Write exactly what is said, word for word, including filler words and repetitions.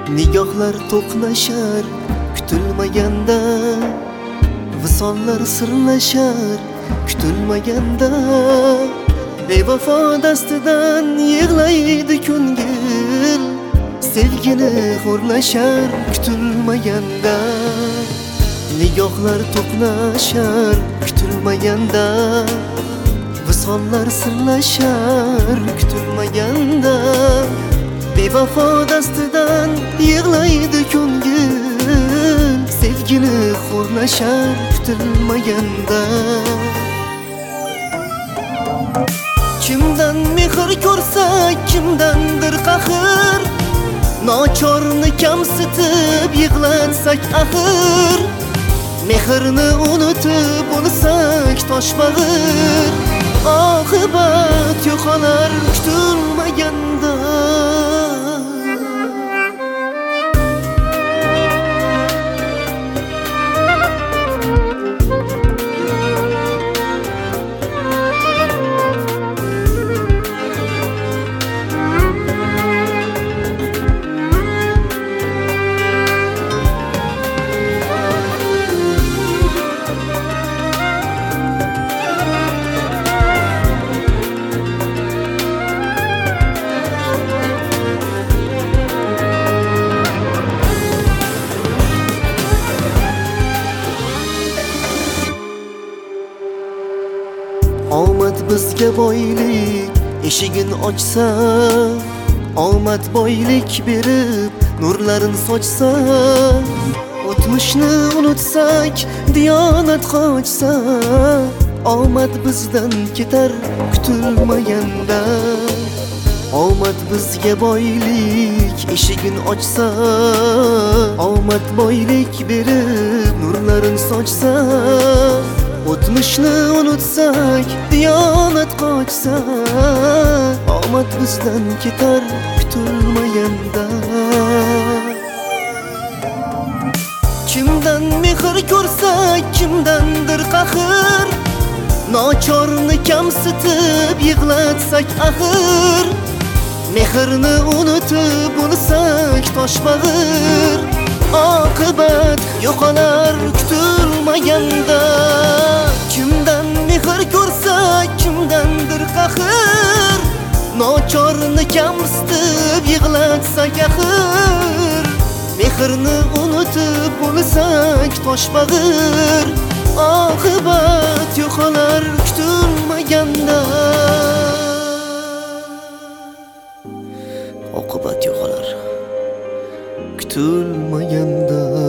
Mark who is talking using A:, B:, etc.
A: Nigohlar to'qnashar kutilmaganda, visollar sirlashar kutilmaganda, bevafo dastidan yig'laydi ko'ngil, sevgini xo'rlashar kutilmaganda. Nigohlar to'qnashar kutilmaganda, visollar sirlashar kutilmaganda, bevafo dastidan yig'laydi ko'ngil, sevgini xo'rlashar kutilmaganda. Kimdan mehr ko'rsak, kimdandir qahr, nochorni kamsitib yig'latsak axir, mehrni unutib bo'lsak toshbag'ir, oqibat yo'qolar kutilmaganda. Omad bizga boylik eshigin ochsa, omad boylik berib nurlarin sochsa, o'tmishni unutsak, diyonat qochsa, omad bizdan ketar kutilmaganda. Omad bizga boylik eshigin ochsa, omad boylik berib nurlarin sochsa, o'tmishni unutsak, diyonat qochsa, omad bizdan ketar kutilmaganda. Kimdan mehr ko'rsak, kimdandir qahr, nochorni kamsitib yig'latsak axir, mehrni unutib bo'lsak toshbag'ir, oqibat yo'qolar kutilmaganda. Kimdan mehr ko'rsak, kimdandir qahr, nochorni kamsitib yig'latsak axir, mehrni unutib bo'lsak toshbag'ir, oqibat yo'qolar kutilmaganda. Oqibat yo'qolar kutilmaganda.